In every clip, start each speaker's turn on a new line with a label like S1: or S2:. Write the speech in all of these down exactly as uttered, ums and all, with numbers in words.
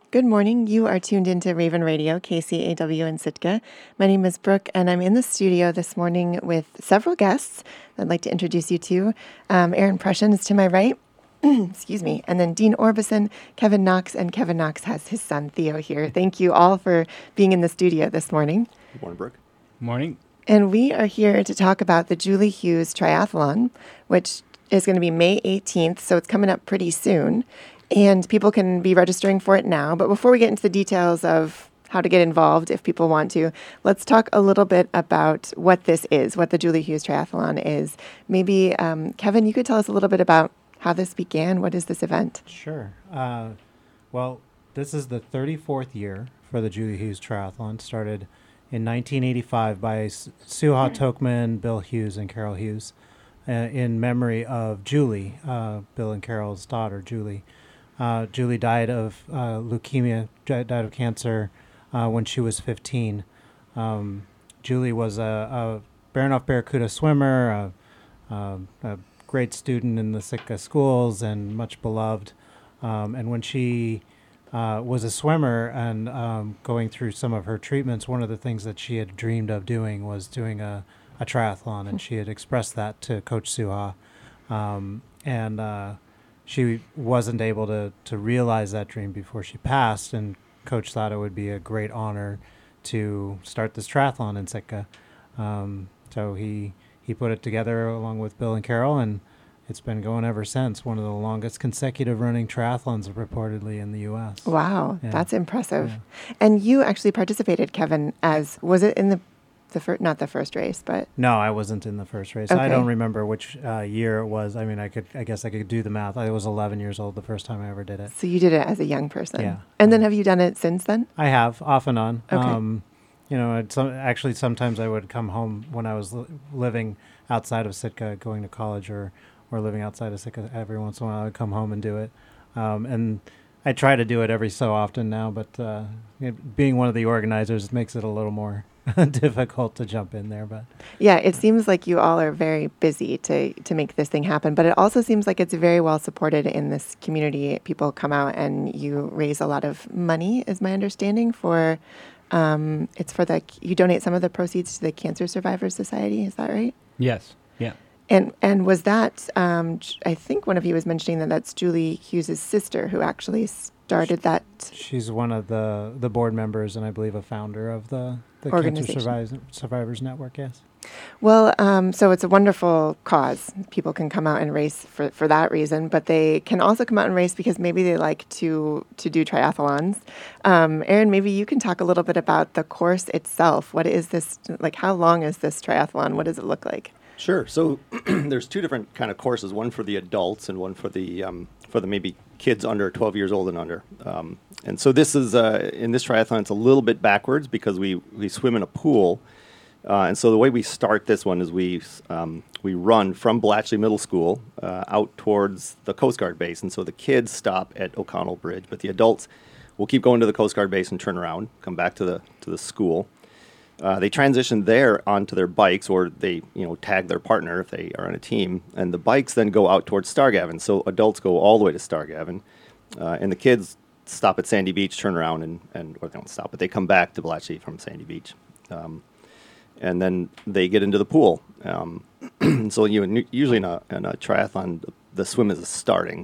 S1: Good morning. You are tuned into Raven Radio, K C A W in Sitka. My name is Brooke, and I'm in the studio this morning with several guests I'd like to introduce you to. Um, Aaron Prussian is to my right. Excuse me. And then Dean Orbison, Kevin Knox, and Kevin Knox has his son, Theo, here. Thank you all for being in the studio this morning.
S2: Good morning, Brooke.
S3: Morning.
S1: And we are here to talk about the Julie Hughes Triathlon, which is going to be May eighteenth, so it's coming up pretty soon. And people can be registering for it now. But before we get into the details of how to get involved, if people want to, let's talk a little bit about what this is, what the Julie Hughes Triathlon is. Maybe, um, Kevin, you could tell us a little bit about how this began. What is this event?
S3: Sure. Uh, well, this is the thirty-fourth year for the Julie Hughes Triathlon. Started in nineteen eighty-five by S- Suha Tokman, Bill Hughes, and Carol Hughes uh, in memory of Julie, uh, Bill and Carol's daughter, Julie. Uh, Julie died of uh, leukemia, died of cancer uh, when she was fifteen. Um, Julie was a, a Baranof Barracuda swimmer, a, a, a great student in the Sitka schools, and much beloved. Um, and when she uh, was a swimmer and um, going through some of her treatments, one of the things that she had dreamed of doing was doing a, a triathlon, and she had expressed that to Coach Suha. Um, and uh, She wasn't able to, to realize that dream before she passed, and Coach thought it would be a great honor to start this triathlon in Sitka. Um, so he he put it together along with Bill and Carol, and it's been going ever since. One of the longest consecutive running triathlons reportedly in the U S.
S1: Wow,
S3: Yeah.
S1: that's impressive.
S3: Yeah.
S1: And you actually participated, Kevin, as, was it in the, the first, not the first race, but...
S3: No, I wasn't in the first race.
S1: Okay.
S3: I don't remember which uh, year it was. I mean, I could, I guess I could do the math. I was eleven years old the first time I ever did it.
S1: So you did it as a young person.
S3: Yeah.
S1: And then have you done it since then?
S3: I have, off and on.
S1: Okay.
S3: Um, you know, it's, uh, actually sometimes I would come home when I was li- living outside of Sitka, going to college, or, or living outside of Sitka. Every once in a while I would come home and do it. Um, and I try to do it every so often now, but uh, it, being one of the organizers makes it a little more difficult to jump in there. But
S1: Yeah, it seems like you all are very busy to, to make this thing happen, but it also seems like it's very well supported in this community. People come out and you raise a lot of money, is my understanding, for, um, it's for the, you donate some of the proceeds to the Cancer Survivors Society, is that right?
S4: Yes. Yeah.
S1: And and was that, um, J- I think one of you was mentioning that that's Julie Hughes' sister who actually started that.
S3: she's one of the, the board members and I believe a founder of the, the Cancer
S1: Organization.
S3: Survivors, Survivors Network, yes.
S1: Well, um, so it's a wonderful cause. People can come out and race for, for that reason, but they can also come out and race because maybe they like to to do triathlons. Um, Aaron, maybe you can talk a little bit about the course itself. What is this, like how long is this triathlon? What does it look like?
S2: Sure. So there's two different kind of courses, one for the adults and one for the um, for the maybe kids under twelve years old and under. Um, and so this is, uh, in this triathlon, it's a little bit backwards because we, we swim in a pool. Uh, and so the way we start this one is we um, we run from Blatchley Middle School uh, out towards the Coast Guard base. And so the kids stop at O'Connell Bridge, but the adults will keep going to the Coast Guard base and turn around, come back to the to the school. Uh, they transition there onto their bikes, or they, you know, tag their partner if they are on a team, and the bikes then go out towards Stargavin. So adults go all the way to Stargavin, uh, and the kids stop at Sandy Beach, turn around, and, and or they don't stop, but they come back to Blatchley from Sandy Beach, um, and then they get into the pool. Um, so you usually in a, in a triathlon, the, the swim is starting.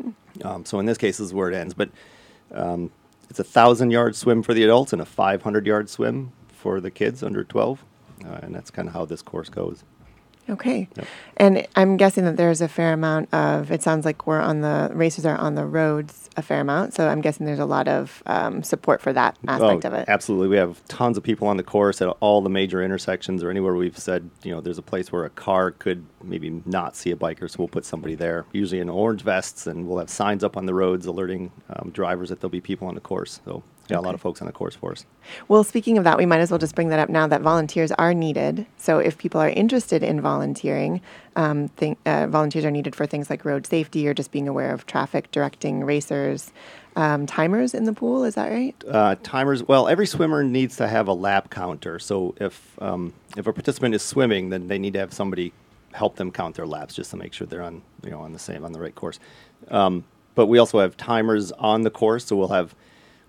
S2: Um, so in this case, this is where it ends, but um, it's a thousand yard swim for the adults and a five hundred yard swim for the kids under twelve, uh, and that's kind of how this course goes.
S1: Okay.
S2: Yep.
S1: And I'm guessing that there's a fair amount of, it sounds like we're on the, racers are on the roads a fair amount, so I'm guessing there's a lot of um, support for that aspect
S2: oh,
S1: of it.
S2: Absolutely. We have tons of people on the course at all the major intersections or anywhere we've said, you know, there's a place where a car could maybe not see a biker, so we'll put somebody there, usually in orange vests, and we'll have signs up on the roads alerting um, drivers that there'll be people on the course. So yeah,
S1: Okay.
S2: a lot of folks on the course for us.
S1: Well, speaking of that, we might as well just bring that up now that volunteers are needed. So if people are interested in volunteering, um, think, uh, volunteers are needed for things like road safety or just being aware of traffic, directing racers. Um, timers in the pool, is that right?
S2: Uh, timers, well, every swimmer needs to have a lap counter. So if um, if a participant is swimming, then they need to have somebody help them count their laps just to make sure they're on, you know, on the same, on the right course. Um, but we also have timers on the course, so we'll have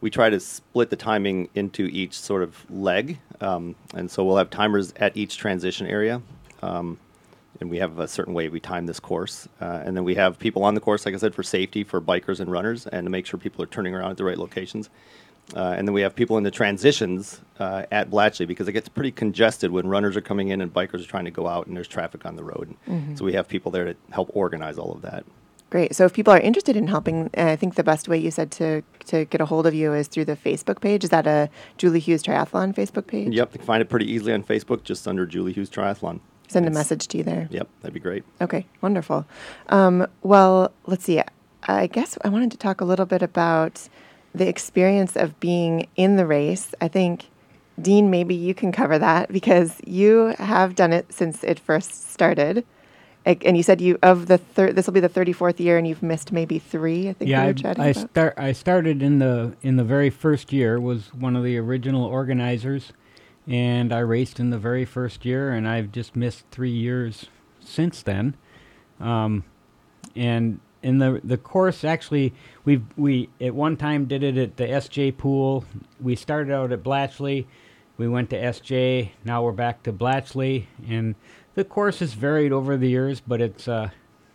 S2: we try to split the timing into each sort of leg. Um, and so we'll have timers at each transition area. Um, and we have a certain way we time this course. Uh, and then we have people on the course, like I said, for safety, for bikers and runners, and to make sure people are turning around at the right locations. Uh, and then we have people in the transitions uh, at Blatchley, because it gets pretty congested when runners are coming in and bikers are trying to go out and there's traffic on the road. Mm-hmm. So we have people there to help organize all of that.
S1: Great. So if people are interested in helping, uh, I think the best way you said to, to get a hold of you is through the Facebook page. Is that a Julie Hughes Triathlon Facebook page?
S2: Yep. You can find it pretty easily on Facebook, just under Julie Hughes Triathlon.
S1: Send
S2: it's,
S1: a message to you there.
S2: Yep. That'd be great.
S1: Okay. Wonderful. Um, well, let's see. I guess I wanted to talk a little bit about the experience of being in the race. I think, Dean, maybe you can cover that, because you have done it since it first started. And you said you of the thir- this will be the thirty-fourth year, and you've missed maybe three. I think
S4: yeah,
S1: we were
S4: I,
S1: chatting
S4: I
S1: about.
S4: start. I started in the in the very first year. Was one of the original organizers, and I raced in the very first year, and I've just missed three years since then. Um, and in the the course, actually, we we at one time did it at the S J pool. We started out at Blatchley. We went to S J. Now we're back to Blatchley, and the course has varied over the years, but it's uh,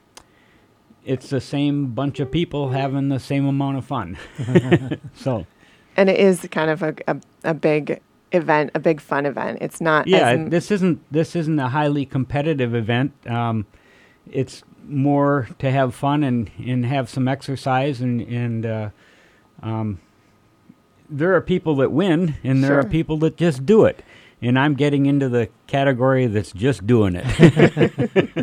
S4: it's the same bunch of people having the same amount of fun. So,
S1: and it is kind of a, a a big event, a big fun event. It's not.
S4: Yeah,
S1: as m-
S4: this isn't this isn't a highly competitive event. Um, it's more to have fun and, and have some exercise, and and uh, um, there are people that win, and there
S1: Sure.
S4: are people that just do it. And I'm getting into the category that's just doing it.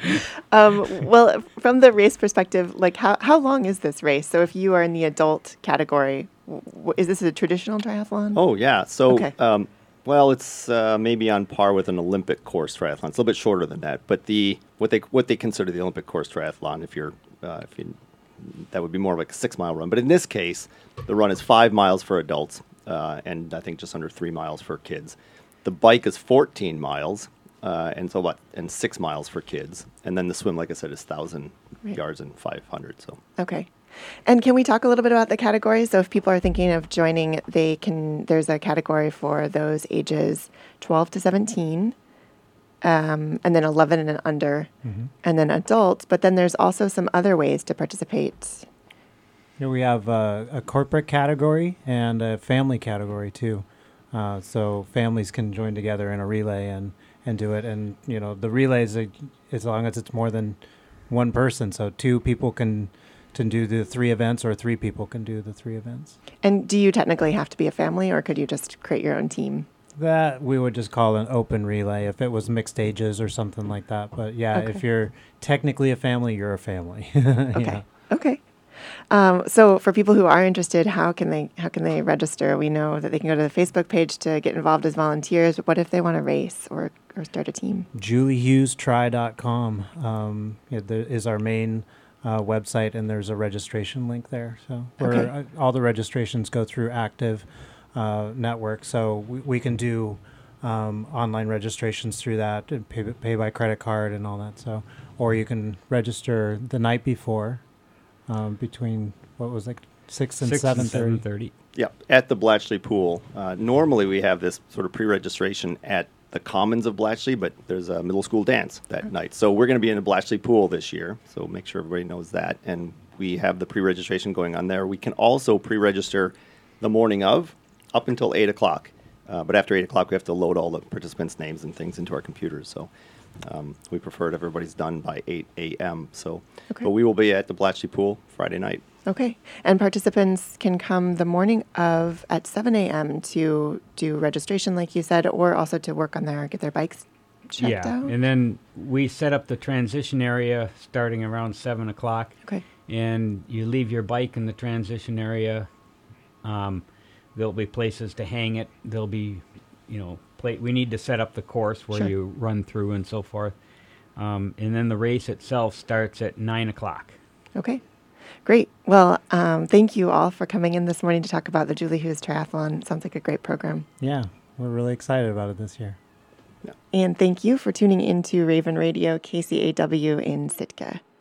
S1: um, well, from the race perspective, like how, how long is this race? So if you are in the adult category, w- is this a traditional triathlon?
S2: Oh, yeah. So,
S1: Okay.
S2: um, well, it's uh, maybe on par with an Olympic course triathlon. It's a little bit shorter than that. But the what they what they consider the Olympic course triathlon, if you're uh, if you, that would be more like a six mile run. But in this case, the run is five miles for adults, uh, and I think just under three miles for kids. The bike is fourteen miles, uh, and so what? And six miles for kids, and then the swim, like I said, is thousand
S1: Right.
S2: yards and five hundred. So
S1: Okay. And can we talk a little bit about the categories? So if people are thinking of joining, they can. There's a category for those ages twelve to seventeen, um, and then eleven and under,
S3: Mm-hmm.
S1: and then adults. But then there's also some other ways to participate.
S3: Here we have uh, a corporate category and a family category too. Uh, so families can join together in a relay and, and do it. And, you know, the relays, are, as long as it's more than one person. So two people can, can do the three events, or three people can do the three events.
S1: And do you technically have to be a family, or could you just create your own team?
S3: That we would just call an open relay if it was mixed ages or something like that. But yeah,
S1: Okay.
S3: if you're technically a family, you're a family. Okay.
S1: Okay. Okay. Um, so for people who are interested, how can they how can they register? We know that they can go to the Facebook page to get involved as volunteers. But what if they want to race or, or start a team?
S3: Julie Hughes Tri dot com um, yeah, there is our main uh, website, and there's a registration link there. So we're,
S1: Okay.
S3: uh, all the registrations go through Active uh, Network, so we, we can do um, online registrations through that, and pay, pay by credit card and all that. So, or you can register the night before, um, between what was like six and
S4: Six
S3: seven
S4: and seven
S3: thirty.
S4: thirty.
S2: yeah, at the Blatchley pool. Uh, normally we have this sort of pre-registration at the Commons of Blatchley, but there's a middle school dance that night. So we're going to be in the Blatchley pool this year, so make sure everybody knows that. And we have the pre-registration going on there. We can also pre-register the morning of up until eight o'clock. Uh, but after eight o'clock, we have to load all the participants' names and things into our computers. So um, we prefer it everybody's done by eight a.m. So,
S1: Okay.
S2: But we will be at the Blatchley pool Friday night.
S1: Okay. And participants can come the morning of at seven a.m. to do registration, like you said, or also to work on their, get their bikes checked
S4: Yeah,
S1: out.
S4: and then we set up the transition area starting around seven o'clock.
S1: Okay.
S4: And you leave your bike in the transition area. Um, there'll be places to hang it. There'll be, you know, pla- we need to set up the course where
S1: Sure.
S4: you run through and so forth. Um, and then the race itself starts at nine o'clock.
S1: Okay. Great. Well, um, thank you all for coming in this morning to talk about the Julie Hughes Triathlon. Sounds like a great program.
S3: Yeah, we're really excited about it this year.
S1: And thank you for tuning into Raven Radio K C A W in Sitka.